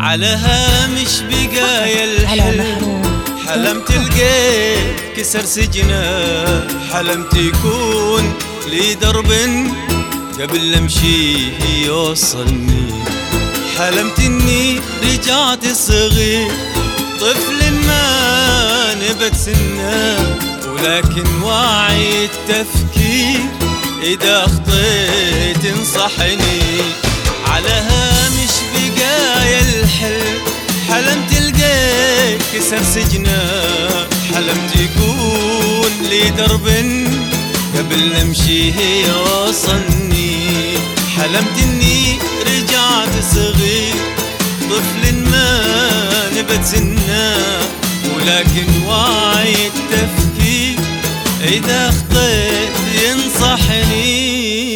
على هامش بقايا الحلم حلمت لقيت كسر سجنه، حلمت يكون لي درب قبل امشيه يوصلني، حلمت اني رجعت صغير طفل ما نبت سنه، ولكن واعي التفكير اذا اخطيت انصحني. على هامش بقايا الحلم حلمت لقيت كسر سجنه، حلمت يكون لي درب قبل امشيه يوصلني، حلمت اني رجعت صغير طفل ما نبت سنه، ولكن واعي التفكير اذا اخطيت ينصحني.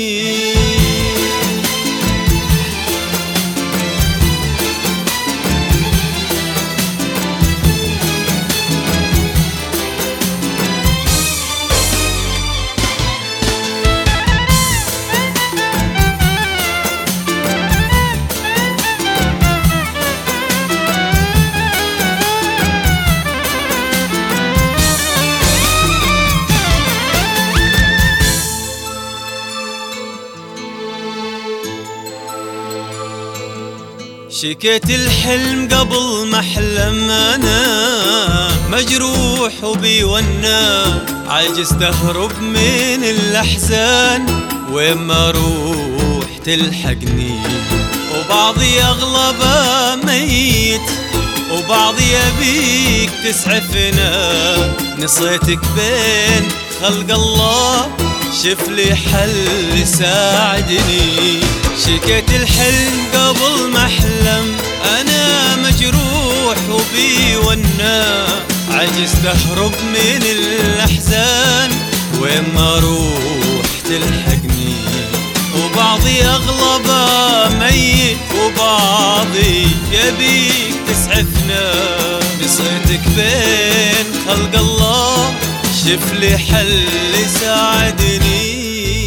شكيت الحلم قبل ما احلم، انا مجروح وبيونا عاجز اهرب من الاحزان، وين ما اروح تلحقني، وبعضي اغلبه ميت وبعضي يبيك تسعفنا، نصيتك بين خلق الله شف لي حل يساعدني. شكيت الحلم قبل ما احلم، انا مجروح وبيونا عجز اهرب من الاحزان، وين ما اروح تلحقني، وبعضي اغلبه ميت وبعضي يبيك تسعفنا، نصيتك بين خلق الله شف لي حل يساعدني.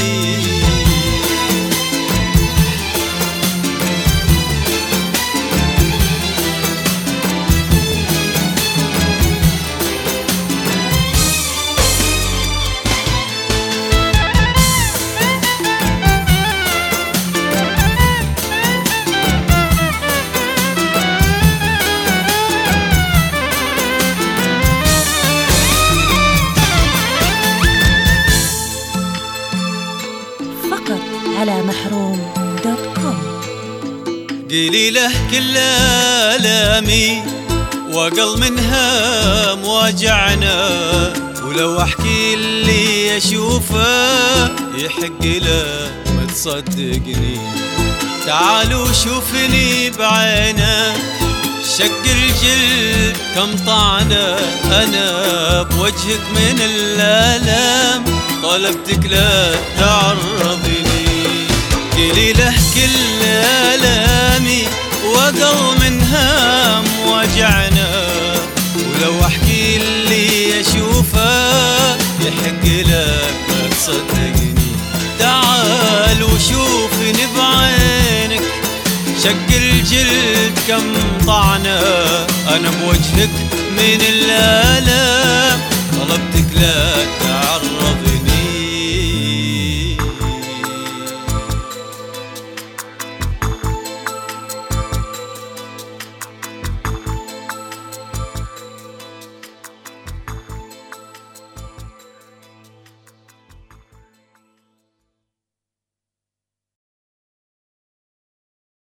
على محروم.com. قيلي له كل آلامي وقل منها مواجعنا، ولو احكي اللي اشوفه يحق له ما تصدقني، تعالوا شوفني بعينك شق الجلد كم طعنه، انا بوجهك من الآلام طلبتك لا تعرضني. قيلي له كل آلامي وقل منها مواجعنا، ولو احكي اللي اشوفه يحق لك ما تصدقني، تعال وشوفني بعينك شق الجلد كم طعنه، انا بوجهك من الآلام